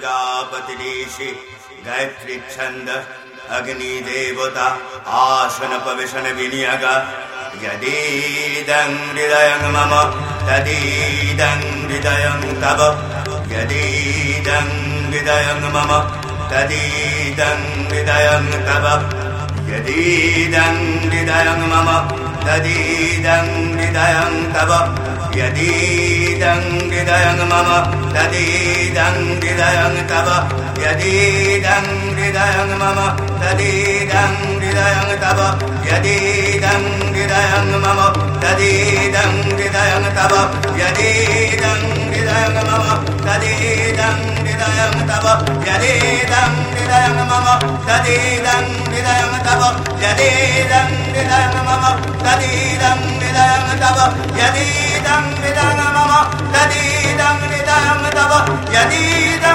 प्रजापतिरीशि गायत्री छंद अग्नि देवता आसन पविशन विनियोग यदीदं हृदयं मम तदीदं हृदयं तव यदीदं हृदयं मम तदीदं हृदयं तव यदीदं हृदयं मम तदीदं हृदयं तव यदीदं हृदयं मम तदीदं हृदयं तव यदीदं हृदयं मम तदीदं हृदयं तव यदीदं हृदयं मम तदीदं हृदयं तव यदीदं हृदयं मम तदीदं हृदयं तव यदीदं हृदयं मम तदीदं हृदयं तव यदीदं हृदयं मम तदीदं हृदयं तव यदीदं हृदयं मम तदीदं हृदयं तव यदीदं